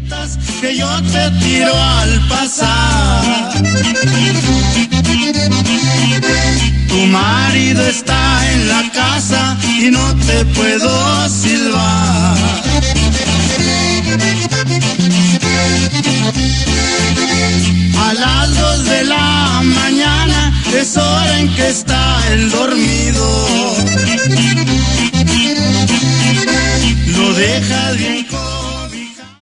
que yo te tiro al pasar. Tu marido está en la casa y no te puedo silbar. A las 2 de la mañana es hora en que está el dormido. Lo dejas bien